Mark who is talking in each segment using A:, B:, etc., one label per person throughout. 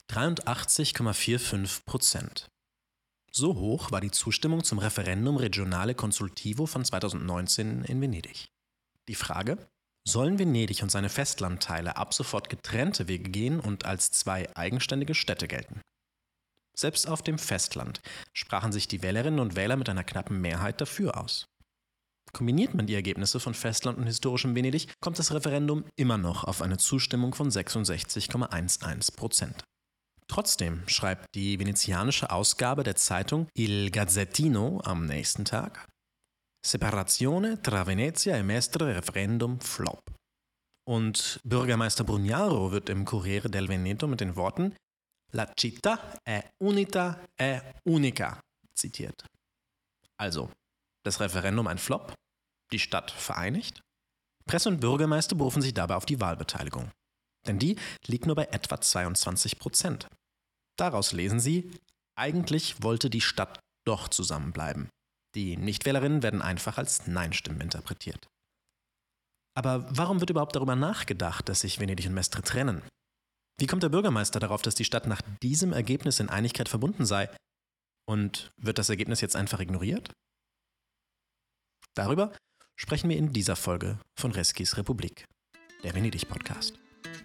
A: 83,45%. So hoch war die Zustimmung zum Referendum Regionale Consultivo von 2019 in Venedig. Die Frage: Sollen Venedig und seine Festlandteile ab sofort getrennte Wege gehen und als zwei eigenständige Städte gelten? Selbst auf dem Festland sprachen sich die Wählerinnen und Wähler mit einer knappen Mehrheit dafür aus. Kombiniert man die Ergebnisse von Festland und historischem Venedig, kommt das Referendum immer noch auf eine Zustimmung von 66,11%. Trotzdem schreibt die venezianische Ausgabe der Zeitung Il Gazzettino am nächsten Tag: Separazione tra Venezia e Mestre Referendum flop. Und Bürgermeister Brugnaro wird im Corriere del Veneto mit den Worten La città è unita e unica zitiert. Also, das Referendum ein Flop, die Stadt vereinigt? Presse und Bürgermeister berufen sich dabei auf die Wahlbeteiligung. Denn die liegt nur bei etwa 22%. Daraus lesen sie, eigentlich wollte die Stadt doch zusammenbleiben. Die Nichtwählerinnen werden einfach als Nein-Stimmen interpretiert. Aber warum wird überhaupt darüber nachgedacht, dass sich Venedig und Mestre trennen? Wie kommt der Bürgermeister darauf, dass die Stadt nach diesem Ergebnis in Einigkeit verbunden sei? Und wird das Ergebnis jetzt einfach ignoriert? Darüber sprechen wir in dieser Folge von Reskis Republik, der Venedig-Podcast.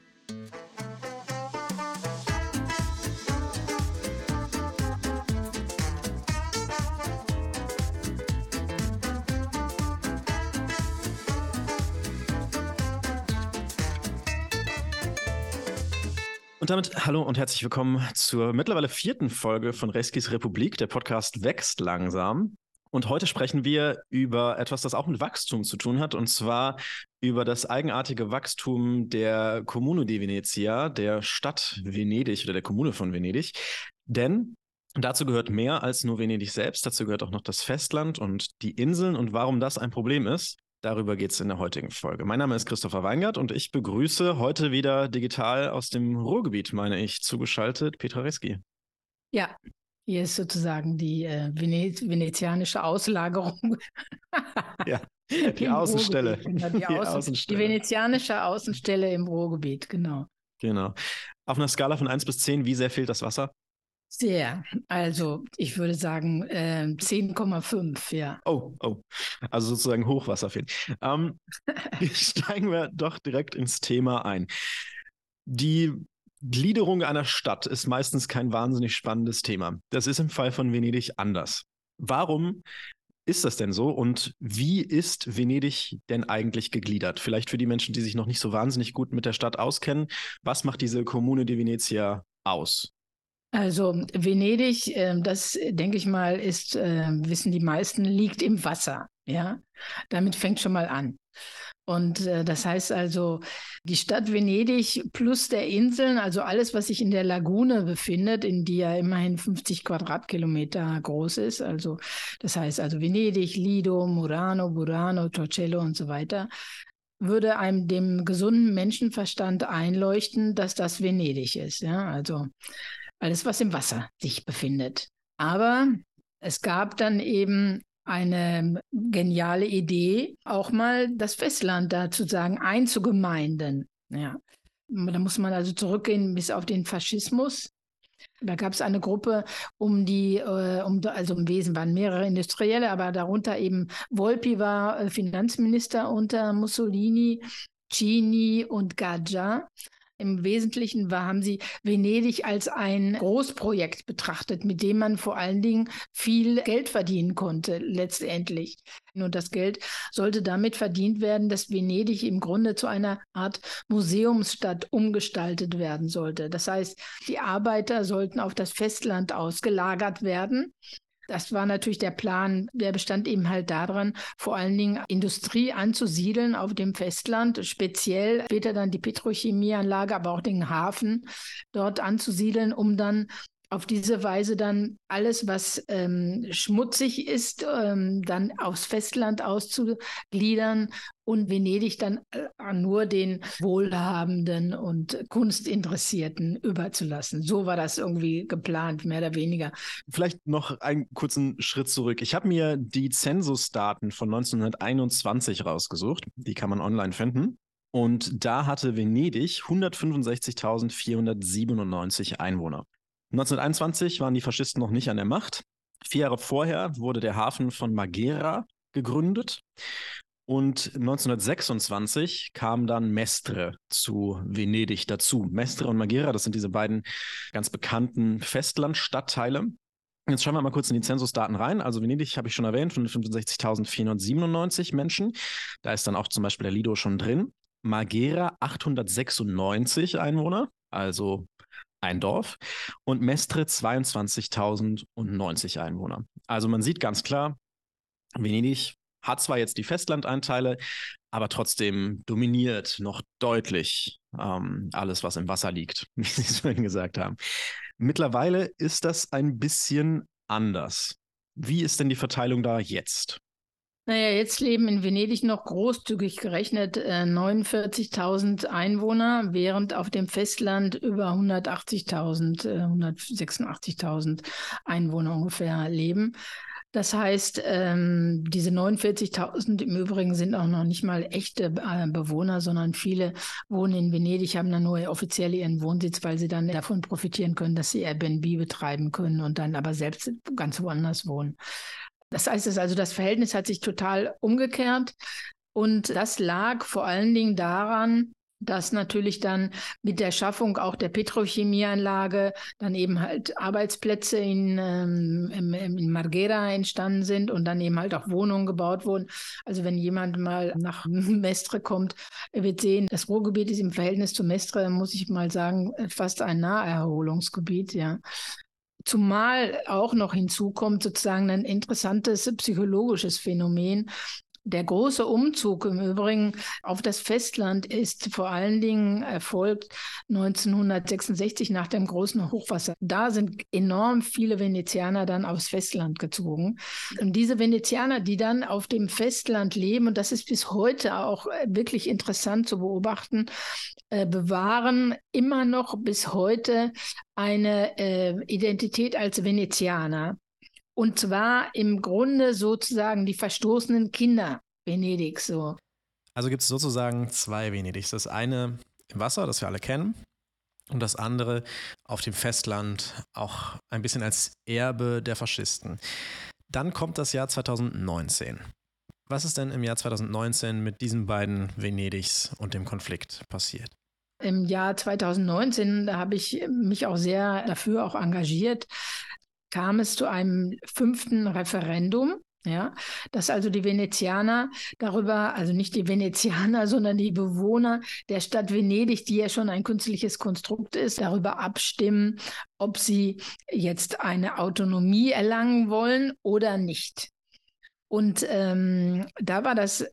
A: Und damit hallo und herzlich willkommen zur mittlerweile 4. Folge von Reskis Republik. Der Podcast wächst langsam. Und heute sprechen wir über etwas, das auch mit Wachstum zu tun hat, und zwar über das eigenartige Wachstum der Comune di Venezia, der Stadt Venedig oder der Kommune von Venedig. Denn dazu gehört mehr als nur Venedig selbst, dazu gehört auch noch das Festland und die Inseln, und warum das ein Problem ist. Darüber geht es in der heutigen Folge. Mein Name ist Christopher Weingart und ich begrüße heute wieder digital aus dem Ruhrgebiet, meine ich, zugeschaltet Petra Reski.
B: Ja, hier ist sozusagen die venezianische Auslagerung.
A: Ja, die Außenstelle.
B: Genau, die venezianische Außenstelle im Ruhrgebiet, genau.
A: Genau. Auf einer Skala von 1 bis 10, wie sehr fehlt das Wasser?
B: Sehr. Also ich würde sagen 10,5, ja.
A: Oh. Also sozusagen Hochwasser fehlt. Steigen wir doch direkt ins Thema ein. Die Gliederung einer Stadt ist meistens kein wahnsinnig spannendes Thema. Das ist im Fall von Venedig anders. Warum ist das denn so und wie ist Venedig denn eigentlich gegliedert? Vielleicht für die Menschen, die sich noch nicht so wahnsinnig gut mit der Stadt auskennen. Was macht diese Comune di Venezia aus?
B: Also Venedig, das denke ich mal, ist, wissen die meisten, liegt im Wasser. Ja, damit fängt schon mal an. Und das heißt also, die Stadt Venedig plus der Inseln, also alles, was sich in der Lagune befindet, in die ja immerhin 50 Quadratkilometer groß ist, also das heißt also Venedig, Lido, Murano, Burano, Torcello und so weiter, würde einem dem gesunden Menschenverstand einleuchten, dass das Venedig ist. Ja, also alles, was im Wasser sich befindet. Aber es gab dann eben eine geniale Idee, auch mal das Festland da zu sagen, einzugemeinden. Ja. Da muss man also zurückgehen bis auf den Faschismus. Da gab es eine Gruppe also im Wesen waren mehrere Industrielle, aber darunter eben Volpi war Finanzminister unter Mussolini, Cini und Gaggia. Im Wesentlichen haben sie Venedig als ein Großprojekt betrachtet, mit dem man vor allen Dingen viel Geld verdienen konnte, letztendlich. Und das Geld sollte damit verdient werden, dass Venedig im Grunde zu einer Art Museumsstadt umgestaltet werden sollte. Das heißt, die Arbeiter sollten auf das Festland ausgelagert werden. Das war natürlich der Plan, der bestand eben halt daran, vor allen Dingen Industrie anzusiedeln auf dem Festland, speziell später dann die Petrochemieanlage, aber auch den Hafen dort anzusiedeln, um dann auf diese Weise dann alles, was schmutzig ist, dann aufs Festland auszugliedern und Venedig dann nur den Wohlhabenden und Kunstinteressierten überzulassen. So war das irgendwie geplant, mehr oder weniger.
A: Vielleicht noch einen kurzen Schritt zurück. Ich habe mir die Zensusdaten von 1921 rausgesucht. Die kann man online finden. Und da hatte Venedig 165.497 Einwohner. 1921 waren die Faschisten noch nicht an der Macht. 4 Jahre vorher wurde der Hafen von Marghera gegründet. Und 1926 kam dann Mestre zu Venedig dazu. Mestre und Marghera, das sind diese beiden ganz bekannten Festlandstadtteile. Jetzt schauen wir mal kurz in die Zensusdaten rein. Also Venedig habe ich schon erwähnt, 65.497 Menschen. Da ist dann auch zum Beispiel der Lido schon drin. Marghera 896 Einwohner, also ein Dorf. Und Mestre 22.090 Einwohner. Also man sieht ganz klar, Venedig hat zwar jetzt die Festlandeinteile, aber trotzdem dominiert noch deutlich alles, was im Wasser liegt, wie Sie es vorhin gesagt haben. Mittlerweile ist das ein bisschen anders. Wie ist denn die Verteilung da jetzt?
B: Naja, jetzt leben in Venedig noch großzügig gerechnet 49.000 Einwohner, während auf dem Festland über 186.000 Einwohner ungefähr leben. Das heißt, diese 49.000 im Übrigen sind auch noch nicht mal echte Bewohner, sondern viele wohnen in Venedig, haben dann nur offiziell ihren Wohnsitz, weil sie dann davon profitieren können, dass sie Airbnb betreiben können und dann aber selbst ganz woanders wohnen. Das heißt, das Verhältnis hat sich total umgekehrt und das lag vor allen Dingen daran, dass natürlich dann mit der Schaffung auch der Petrochemieanlage dann eben halt Arbeitsplätze in Marghera entstanden sind und dann eben halt auch Wohnungen gebaut wurden. Also wenn jemand mal nach Mestre kommt, er wird sehen, das Ruhrgebiet ist im Verhältnis zu Mestre, muss ich mal sagen, fast ein Naherholungsgebiet, ja. Zumal auch noch hinzukommt sozusagen ein interessantes psychologisches Phänomen. Der große Umzug im Übrigen auf das Festland ist vor allen Dingen erfolgt 1966 nach dem großen Hochwasser. Da sind enorm viele Venezianer dann aufs Festland gezogen. Und diese Venezianer, die dann auf dem Festland leben, und das ist bis heute auch wirklich interessant zu beobachten, bewahren immer noch bis heute eine Identität als Venezianer. Und zwar im Grunde sozusagen die verstoßenen Kinder Venedigs. So.
A: Also gibt es sozusagen 2 Venedigs. Das eine im Wasser, das wir alle kennen, und das andere auf dem Festland, auch ein bisschen als Erbe der Faschisten. Dann kommt das Jahr 2019. Was ist denn im Jahr 2019 mit diesen beiden Venedigs und dem Konflikt passiert?
B: Im Jahr 2019, da habe ich mich auch sehr dafür auch engagiert, kam es zu einem 5. Referendum, ja, dass also die Venezianer darüber, also nicht die Venezianer, sondern die Bewohner der Stadt Venedig, die ja schon ein künstliches Konstrukt ist, darüber abstimmen, ob sie jetzt eine Autonomie erlangen wollen oder nicht. Und da war das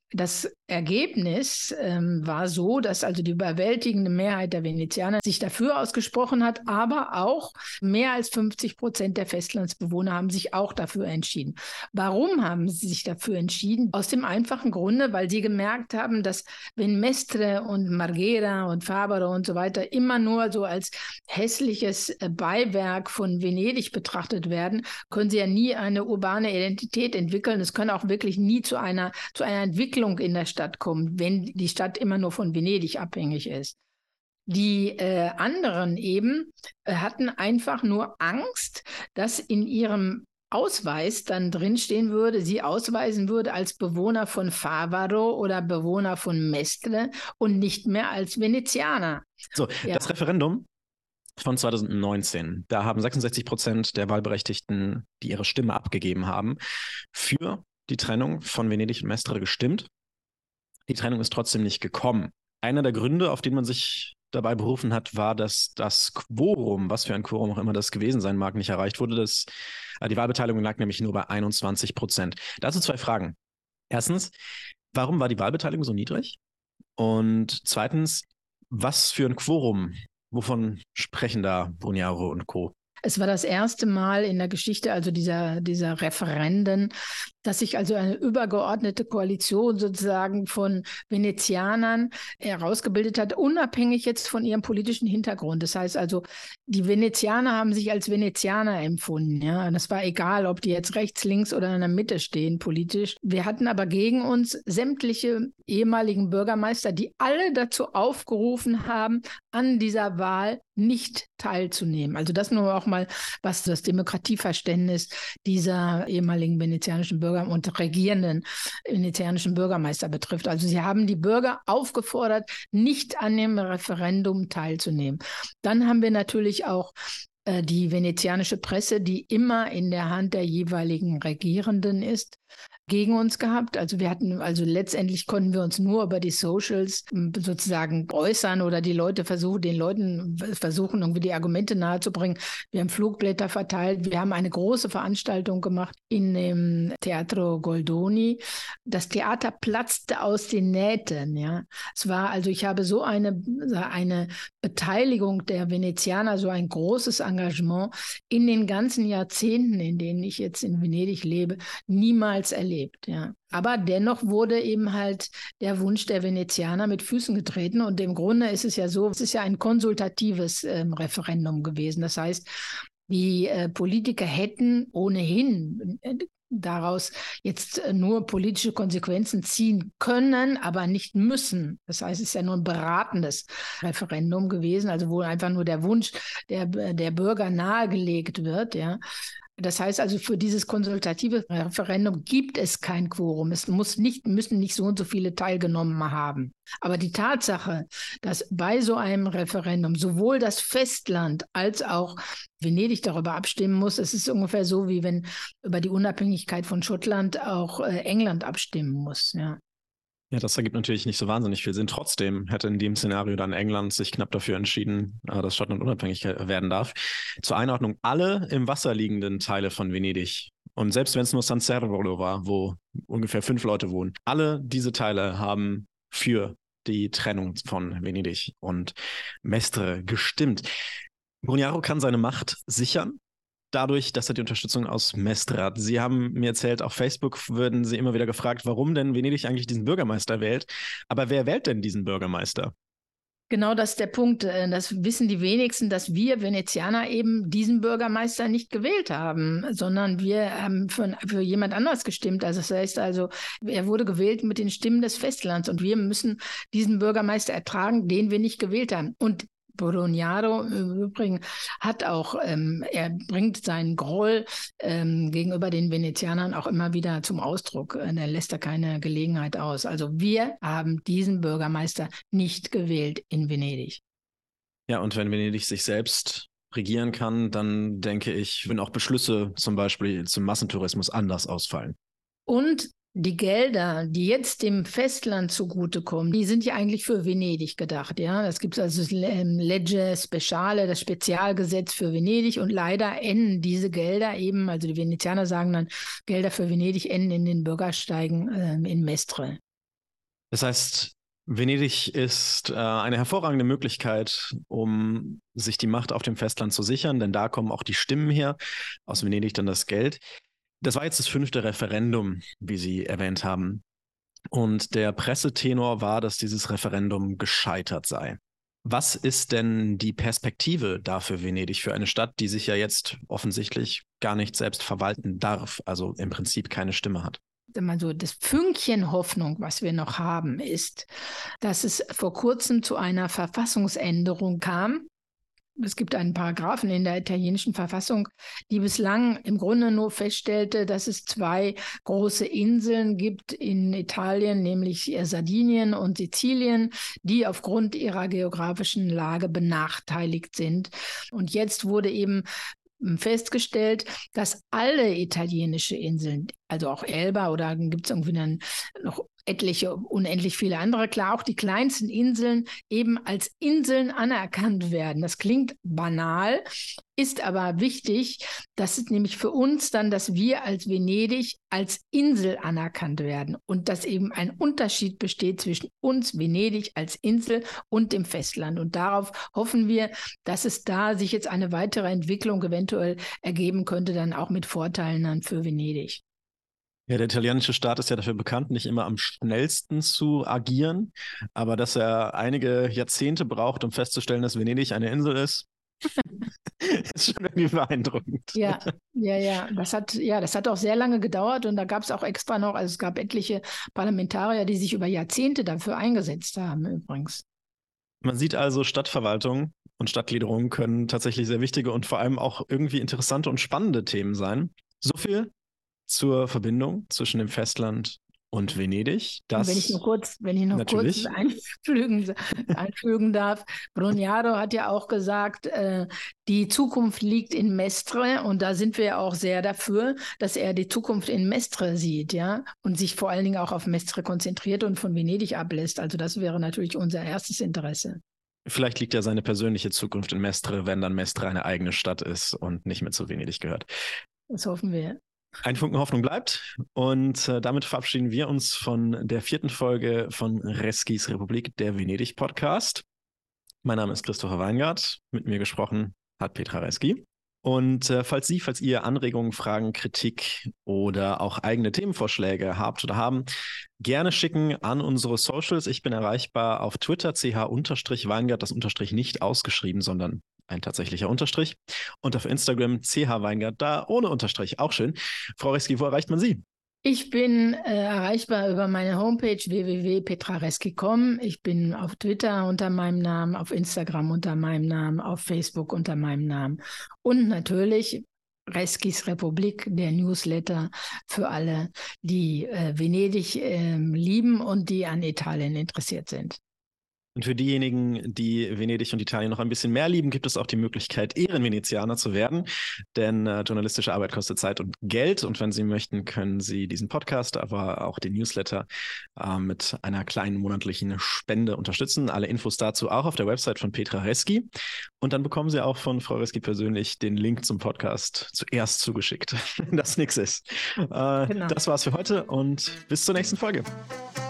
B: Ergebnis war so, dass also die überwältigende Mehrheit der Venezianer sich dafür ausgesprochen hat, aber auch mehr als 50% der Festlandsbewohner haben sich auch dafür entschieden. Warum haben sie sich dafür entschieden? Aus dem einfachen Grunde, weil sie gemerkt haben, dass wenn Mestre und Marghera und Fabero und so weiter immer nur so als hässliches Beiwerk von Venedig betrachtet werden, können sie ja nie eine urbane Identität entwickeln. Es kann auch wirklich nie zu einer Entwicklung in der Stadt kommen, wenn die Stadt immer nur von Venedig abhängig ist. Die anderen eben hatten einfach nur Angst, dass in ihrem Ausweis dann drinstehen würde, sie ausweisen würde als Bewohner von Fabaro oder Bewohner von Mestre und nicht mehr als Venezianer.
A: So, ja. Das Referendum von 2019, da haben 66% der Wahlberechtigten, die ihre Stimme abgegeben haben, für die Trennung von Venedig und Mestre gestimmt. Die Trennung ist trotzdem nicht gekommen. Einer der Gründe, auf den man sich dabei berufen hat, war, dass das Quorum, was für ein Quorum auch immer das gewesen sein mag, nicht erreicht wurde. Die Wahlbeteiligung lag nämlich nur bei 21%. Dazu 2 Fragen. Erstens, warum war die Wahlbeteiligung so niedrig? Und zweitens, was für ein Quorum? Wovon sprechen da Brugnaro und Co.?
B: Es war das erste Mal in der Geschichte, also dieser Referenden, dass sich also eine übergeordnete Koalition sozusagen von Venezianern herausgebildet hat, unabhängig jetzt von ihrem politischen Hintergrund. Das heißt also, die Venezianer haben sich als Venezianer empfunden. Ja? Und das war egal, ob die jetzt rechts, links oder in der Mitte stehen politisch. Wir hatten aber gegen uns sämtliche ehemaligen Bürgermeister, die alle dazu aufgerufen haben, an dieser Wahl nicht teilzunehmen. Also das nur auch mal, was das Demokratieverständnis dieser ehemaligen venezianischen Bürger und regierenden venezianischen Bürgermeister betrifft. Also sie haben die Bürger aufgefordert, nicht an dem Referendum teilzunehmen. Dann haben wir natürlich auch die venezianische Presse, die immer in der Hand der jeweiligen Regierenden ist, gegen uns gehabt. Also letztendlich konnten wir uns nur über die Socials sozusagen äußern oder den Leuten versuchen, irgendwie die Argumente nahezubringen. Wir haben Flugblätter verteilt. Wir haben eine große Veranstaltung gemacht in dem Teatro Goldoni. Das Theater platzte aus den Nähten. Ja. Ich habe so eine Beteiligung der Venezianer, so ein großes Engagement in den ganzen Jahrzehnten, in denen ich jetzt in Venedig lebe, niemals erlebt. Ja. Aber dennoch wurde eben halt der Wunsch der Venezianer mit Füßen getreten. Und im Grunde ist es ja so, es ist ja ein konsultatives Referendum gewesen. Das heißt, die Politiker hätten ohnehin daraus jetzt nur politische Konsequenzen ziehen können, aber nicht müssen. Das heißt, es ist ja nur ein beratendes Referendum gewesen, also wo einfach nur der Wunsch der Bürger nahegelegt wird, ja. Das heißt also, für dieses konsultative Referendum gibt es kein Quorum. Es müssen nicht so und so viele teilgenommen haben. Aber die Tatsache, dass bei so einem Referendum sowohl das Festland als auch Venedig darüber abstimmen muss, es ist ungefähr so, wie wenn über die Unabhängigkeit von Schottland auch England abstimmen muss. Ja.
A: Ja, das ergibt natürlich nicht so wahnsinnig viel Sinn. Trotzdem hätte in dem Szenario dann England sich knapp dafür entschieden, dass Schottland unabhängig werden darf. Zur Einordnung, alle im Wasser liegenden Teile von Venedig, und selbst wenn es nur San Servolo war, wo ungefähr 5 Leute wohnen, alle diese Teile haben für die Trennung von Venedig und Mestre gestimmt. Brugnaro kann seine Macht sichern, dadurch, dass er die Unterstützung aus Mestre hat. Sie haben mir erzählt, auf Facebook würden Sie immer wieder gefragt, warum denn Venedig eigentlich diesen Bürgermeister wählt. Aber wer wählt denn diesen Bürgermeister?
B: Genau, das ist der Punkt. Das wissen die wenigsten, dass wir Venezianer eben diesen Bürgermeister nicht gewählt haben, sondern wir haben für jemand anders gestimmt. Also das heißt also, er wurde gewählt mit den Stimmen des Festlands und wir müssen diesen Bürgermeister ertragen, den wir nicht gewählt haben. Und Brugnaro im Übrigen hat auch, er bringt seinen Groll gegenüber den Venezianern auch immer wieder zum Ausdruck. Er lässt da keine Gelegenheit aus. Also wir haben diesen Bürgermeister nicht gewählt in Venedig.
A: Ja, und wenn Venedig sich selbst regieren kann, dann denke ich, würden auch Beschlüsse zum Beispiel zum Massentourismus anders ausfallen.
B: Und die Gelder, die jetzt dem Festland zugutekommen, die sind ja eigentlich für Venedig gedacht. Ja, das gibt es also Legge Speciale, das Spezialgesetz für Venedig. Und leider enden diese Gelder eben, also die Venezianer sagen dann, Gelder für Venedig enden in den Bürgersteigen in Mestre.
A: Das heißt, Venedig ist eine hervorragende Möglichkeit, um sich die Macht auf dem Festland zu sichern, denn da kommen auch die Stimmen her, aus Venedig dann das Geld. Das war jetzt das 5. Referendum, wie Sie erwähnt haben. Und der Pressetenor war, dass dieses Referendum gescheitert sei. Was ist denn die Perspektive da für Venedig, für eine Stadt, die sich ja jetzt offensichtlich gar nicht selbst verwalten darf, also im Prinzip keine Stimme hat?
B: Also das Fünkchen Hoffnung, was wir noch haben, ist, dass es vor kurzem zu einer Verfassungsänderung kam. Es gibt einen Paragraphen in der italienischen Verfassung, die bislang im Grunde nur feststellte, dass es 2 große Inseln gibt in Italien, nämlich Sardinien und Sizilien, die aufgrund ihrer geografischen Lage benachteiligt sind. Und jetzt wurde eben festgestellt, dass alle italienische Inseln, also auch Elba oder gibt es irgendwie dann noch unendlich viele andere, klar, auch die kleinsten Inseln eben als Inseln anerkannt werden. Das klingt banal, ist aber wichtig, dass es nämlich für uns dann, dass wir als Venedig als Insel anerkannt werden und dass eben ein Unterschied besteht zwischen uns, Venedig als Insel und dem Festland. Und darauf hoffen wir, dass es da sich jetzt eine weitere Entwicklung eventuell ergeben könnte, dann auch mit Vorteilen dann für Venedig.
A: Ja, der italienische Staat ist ja dafür bekannt, nicht immer am schnellsten zu agieren, aber dass er einige Jahrzehnte braucht, um festzustellen, dass Venedig eine Insel ist, ist schon irgendwie beeindruckend.
B: Ja. Das hat auch sehr lange gedauert und da gab es auch extra noch, also es gab etliche Parlamentarier, die sich über Jahrzehnte dafür eingesetzt haben übrigens.
A: Man sieht also, Stadtverwaltung und Stadtgliederung können tatsächlich sehr wichtige und vor allem auch irgendwie interessante und spannende Themen sein. So viel zur Verbindung zwischen dem Festland und Venedig.
B: Und wenn ich noch kurz einfügen darf, Brugnaro hat ja auch gesagt, die Zukunft liegt in Mestre und da sind wir ja auch sehr dafür, dass er die Zukunft in Mestre sieht, ja, und sich vor allen Dingen auch auf Mestre konzentriert und von Venedig ablässt. Also das wäre natürlich unser erstes Interesse.
A: Vielleicht liegt ja seine persönliche Zukunft in Mestre, wenn dann Mestre eine eigene Stadt ist und nicht mehr zu Venedig gehört.
B: Das hoffen wir.
A: Ein Funken Hoffnung bleibt und damit verabschieden wir uns von der 4. Folge von Reskis Republik, der Venedig-Podcast. Mein Name ist Christopher Weingart, mit mir gesprochen hat Petra Reski. Und falls ihr Anregungen, Fragen, Kritik oder auch eigene Themenvorschläge habt oder haben, gerne schicken an unsere Socials. Ich bin erreichbar auf Twitter, ch_Weingart, das Unterstrich nicht ausgeschrieben, sondern ein tatsächlicher Unterstrich. Und auf Instagram ch_Weingart, da ohne Unterstrich, auch schön. Frau Reski, wo erreicht man Sie?
B: Ich bin erreichbar über meine Homepage www.petrareski.com. Ich bin auf Twitter unter meinem Namen, auf Instagram unter meinem Namen, auf Facebook unter meinem Namen. Und natürlich Reskis Republik, der Newsletter für alle, die Venedig lieben und die an Italien interessiert sind.
A: Und für diejenigen, die Venedig und Italien noch ein bisschen mehr lieben, gibt es auch die Möglichkeit, Ehrenvenezianer zu werden. Denn journalistische Arbeit kostet Zeit und Geld. Und wenn Sie möchten, können Sie diesen Podcast, aber auch den Newsletter mit einer kleinen monatlichen Spende unterstützen. Alle Infos dazu auch auf der Website von Petra Reski. Und dann bekommen Sie auch von Frau Reski persönlich den Link zum Podcast zuerst zugeschickt, wenn das nichts ist. Genau. Das war's für heute und bis zur nächsten Folge.